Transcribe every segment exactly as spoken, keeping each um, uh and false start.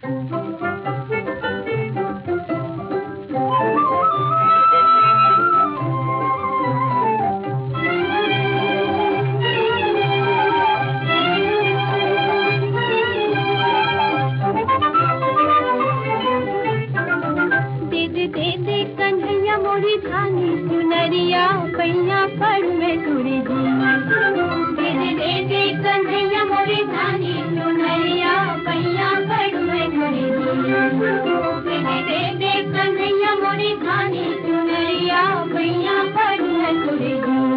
चुनरिया पैया पर में तुरी दे दे दे कन्हैया मोरी धानी चुनरिया पैया पर में तुरी दे दे दे कन्हैया मोरी धानी चुनरिया पैया पर में तुरी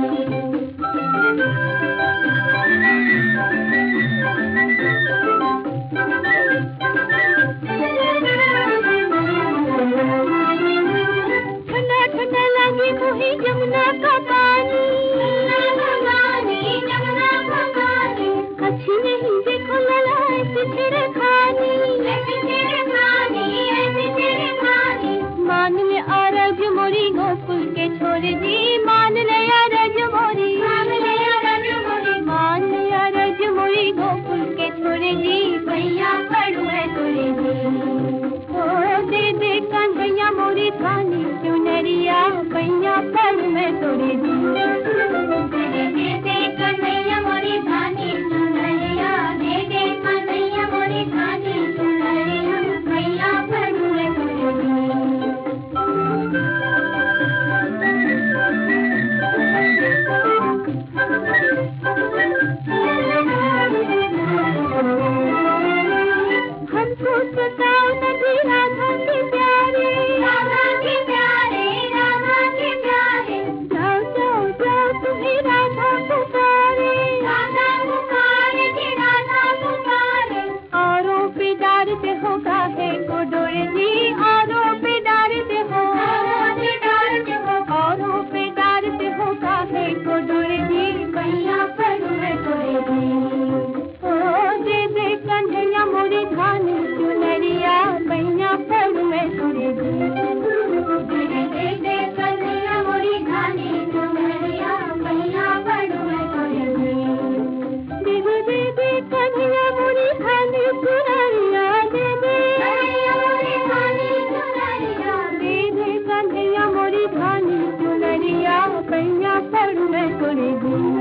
जमुना का पानी जमुना का पानी अच्छी नहीं देखो लला ऐसी तेरे खानी ऐसी तेरे खानी ऐसी तेरे खानी मान ले आरज मोरी गोकुल के छोड़ दी मान ले आरज मोरी मान ले आरज मोरी मान ले आरज मोरी गोकुल के छोड़ दी भैया पड़ू है तुरी दी ओ दे दे कन्हैया मोरी धानी चुनरिया भैया पर में तोड़ी दी दे दे कन्हैया मोरी धानी चुनरिया दे दे कन्हैया मोरी धानी चुनरिया भैया पर में तोड़ी हमको सताओ नदी राधा के प्यारे राधा के प्यारे राधा के प्यारे जाओ जाओ जाओ तुम्हें राधा पुकारे राधा पुकारे जी राधा पुकारे औरों पे डारते हो काहे को डोरे जी औरों पे डारते हो औरों पे डारते हो औरों पे डारते हो काहे को डोरे जी भैया पर में डोरे जी ओ दे दे कन्हैया मोरी धानी चुनरिया भैया पर में डोरे जी दे दे कन्हैया मोरी धानी चुनरिया भैया पर में डोरे जी दे दे दे कन्हैया मोरी धानी चुनरिया दे दे कन्हैया मोरी धानी चुनरिया दे दे कन्हैया मोरी धानी चुनरिया भैया पर में डोरे जी